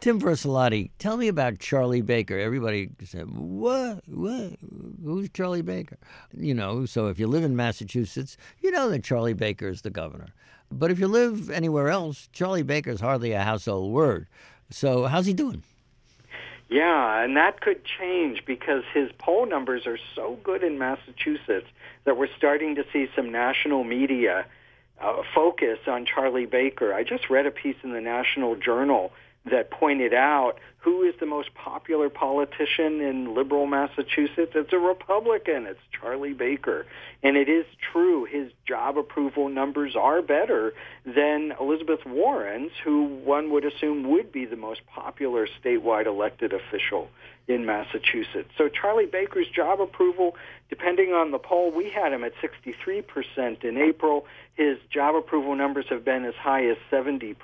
Tim Versalati, tell me about Charlie Baker. Everybody said, what? Who's Charlie Baker? So if you live in Massachusetts, you know that Charlie Baker is the governor. But if you live anywhere else, Charlie Baker is hardly a household word. So how's he doing? Yeah, and that could change because his poll numbers are so good in Massachusetts that we're starting to see some national media focus on Charlie Baker. I just read a piece in the National Journal that pointed out who is the most popular politician in liberal Massachusetts. It's a Republican. It's Charlie Baker. And it is true, his job approval numbers are better than Elizabeth Warren's, who one would assume would be the most popular statewide elected official in Massachusetts. So Charlie Baker's job approval, depending on the poll, we had him at 63% in April. His job approval numbers have been as high as 70%.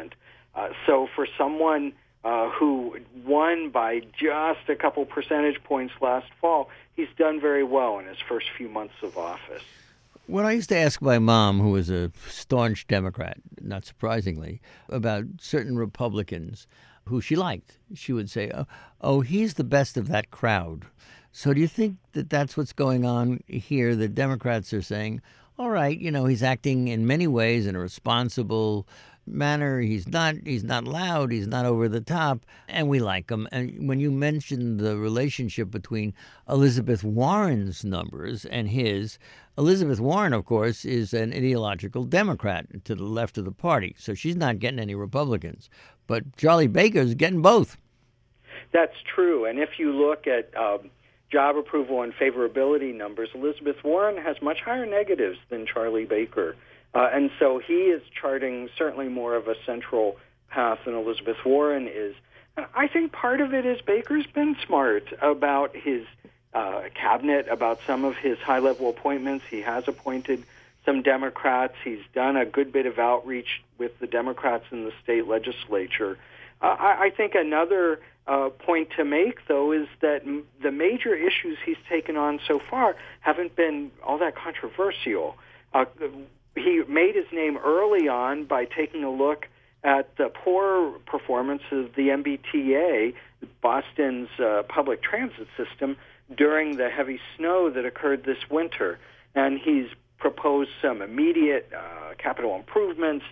So for someone who won by just a couple percentage points last fall, he's done very well in his first few months of office. When I used to ask my mom, who was a staunch Democrat, not surprisingly, about certain Republicans who she liked, she would say, oh, he's the best of that crowd. So do you think that that's what's going on here? The Democrats are saying, all right, he's acting in many ways in a responsible manner. He's not loud, he's not over the top, and we like him. And when you mentioned the relationship between Elizabeth Warren's numbers and his, Elizabeth Warren, of course, is an ideological Democrat to the left of the party, so she's not getting any Republicans. But Charlie Baker's getting both. That's true. And if you look at job approval and favorability numbers, Elizabeth Warren has much higher negatives than Charlie Baker. And so he is charting certainly more of a central path than Elizabeth Warren is. And I think part of it is Baker's been smart about his cabinet, about some of his high-level appointments. He has appointed some Democrats. He's done a good bit of outreach with the Democrats in the state legislature. I think another point to make, though, is that the major issues he's taken on so far haven't been all that controversial. He made his name early on by taking a look at the poor performance of the MBTA, Boston's public transit system, during the heavy snow that occurred this winter. And he's proposed some immediate capital improvements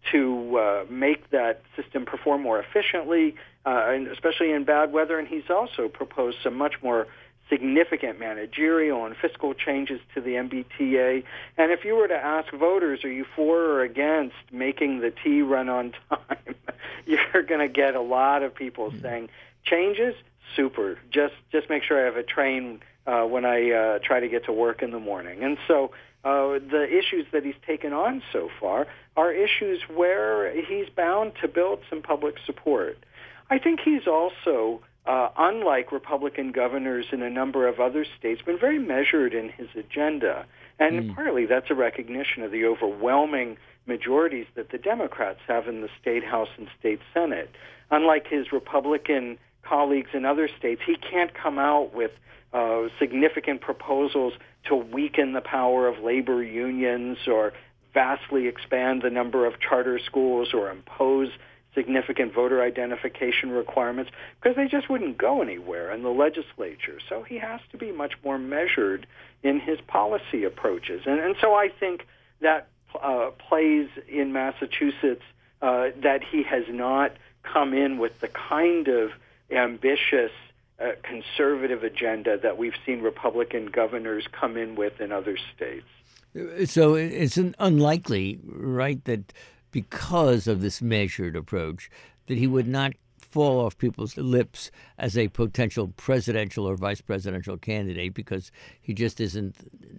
to make that system perform more efficiently, and especially in bad weather. And he's also proposed some much more significant managerial and fiscal changes to the MBTA. And if you were to ask voters, are you for or against making the T run on time, you're going to get a lot of people saying, changes? Super. Just make sure I have a train when I try to get to work in the morning. And so the issues that he's taken on so far are issues where he's bound to build some public support. I think he's also, unlike Republican governors in a number of other states, been very measured in his agenda. And partly that's a recognition of the overwhelming majorities that the Democrats have in the state House and state Senate. Unlike his Republican colleagues in other states, he can't come out with significant proposals to weaken the power of labor unions or vastly expand the number of charter schools or impose significant voter identification requirements, because they just wouldn't go anywhere in the legislature. So he has to be much more measured in his policy approaches. And so I think that plays in Massachusetts that he has not come in with the kind of ambitious conservative agenda that we've seen Republican governors come in with in other states. So it's unlikely, right, that because of this measured approach, that he would not fall off people's lips as a potential presidential or vice presidential candidate because he just isn't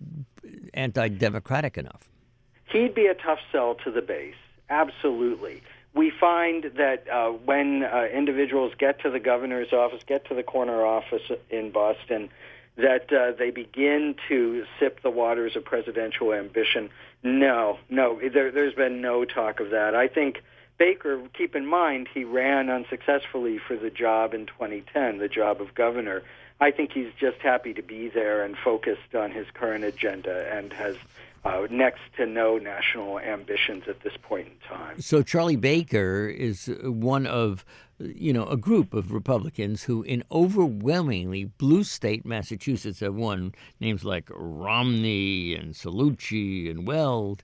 anti-democratic enough. He'd be a tough sell to the base, absolutely. We find that when individuals get to the governor's office, get to the corner office in Boston, that they begin to sip the waters of presidential ambition. No, there's been no talk of that. I think Baker, keep in mind, he ran unsuccessfully for the job in 2010, the job of governor. I think he's just happy to be there and focused on his current agenda and has next to no national ambitions at this point in time. So Charlie Baker is one of, a group of Republicans who in overwhelmingly blue state Massachusetts have won, names like Romney and Cellucci and Weld.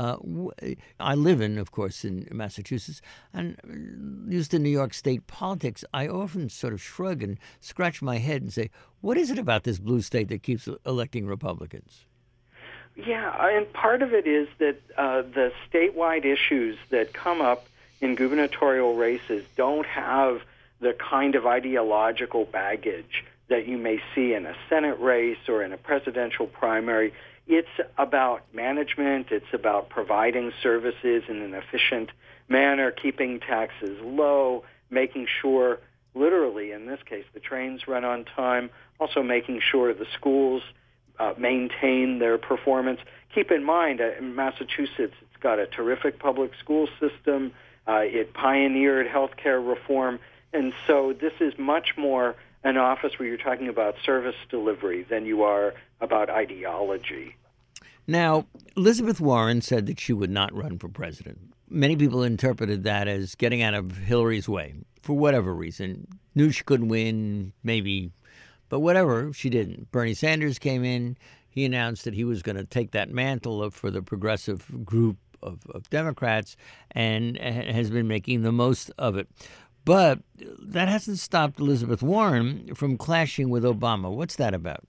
I live of course, in Massachusetts, and used to New York state politics. I often sort of shrug and scratch my head and say, what is it about this blue state that keeps electing Republicans? Yeah, and part of it is that the statewide issues that come up in gubernatorial races don't have the kind of ideological baggage that you may see in a Senate race or in a presidential primary. It's about management. It's about providing services in an efficient manner, keeping taxes low, making sure, literally in this case, the trains run on time, also making sure the schools maintain their performance. Keep in mind, in Massachusetts, it's got a terrific public school system. It pioneered healthcare reform. And so this is much more an office where you're talking about service delivery than you are about ideology. Now, Elizabeth Warren said that she would not run for president. Many people interpreted that as getting out of Hillary's way for whatever reason. Knew she couldn't win, maybe. But whatever, she didn't. Bernie Sanders came in. He announced that he was going to take that mantle for the progressive group of Democrats and has been making the most of it. But that hasn't stopped Elizabeth Warren from clashing with Obama. What's that about?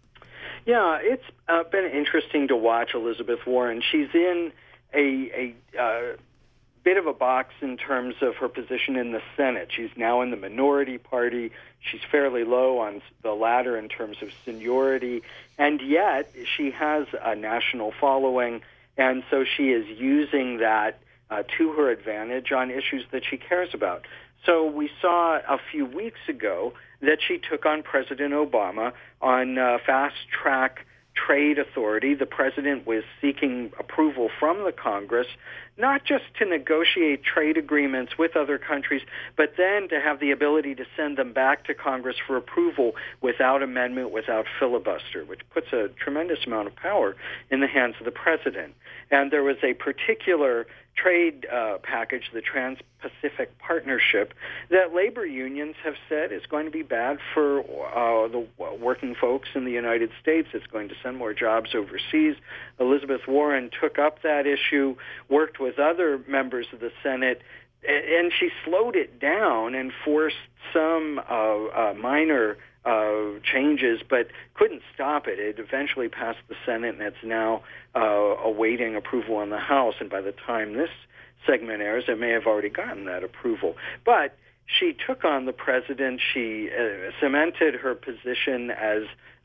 Yeah, it's been interesting to watch Elizabeth Warren. She's in a bit of a box in terms of her position in the Senate. She's now in the minority party. She's fairly low on the ladder in terms of seniority, and yet she has a national following, and so she is using that to her advantage on issues that she cares about. So we saw a few weeks ago that she took on President Obama on fast-track trade authority. The president was seeking approval from the Congress, not just to negotiate trade agreements with other countries, but then to have the ability to send them back to Congress for approval without amendment, without filibuster, which puts a tremendous amount of power in the hands of the president. And there was a particular trade package, the Trans-Pacific Partnership, that labor unions have said is going to be bad for the working folks in the United States. It's going to send more jobs overseas. Elizabeth Warren took up that issue, worked with other members of the Senate, and she slowed it down and forced some minor changes, but couldn't stop it. It eventually passed the Senate, and it's now awaiting approval in the House. And by the time this segment airs, it may have already gotten that approval. But she took on the president. She cemented her position as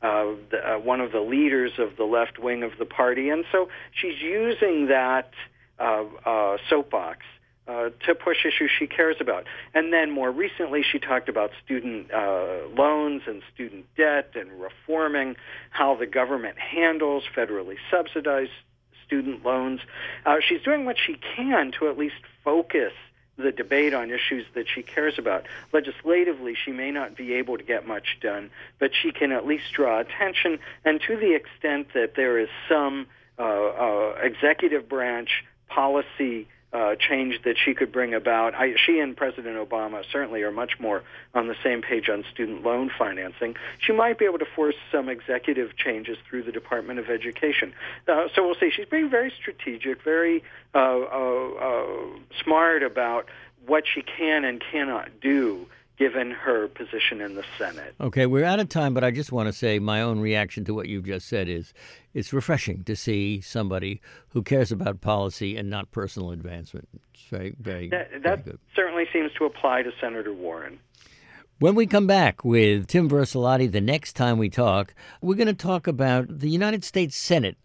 one of the leaders of the left wing of the party. And so she's using that soapbox to push issues she cares about. And then more recently, she talked about student loans and student debt and reforming how the government handles federally subsidized student loans. She's doing what she can to at least focus the debate on issues that she cares about. Legislatively, she may not be able to get much done, but she can at least draw attention. And to the extent that there is some executive branch policy change that she could bring about. She and President Obama certainly are much more on the same page on student loan financing. She might be able to force some executive changes through the Department of Education. So we'll see. She's being very strategic, very smart about what she can and cannot do given her position in the Senate. Okay, we're out of time, but I just want to say my own reaction to what you've just said is it's refreshing to see somebody who cares about policy and not personal advancement. It's very, very, very good. Certainly seems to apply to Senator Warren. When we come back with Tim Vercelotti, the next time we talk, we're going to talk about the United States Senate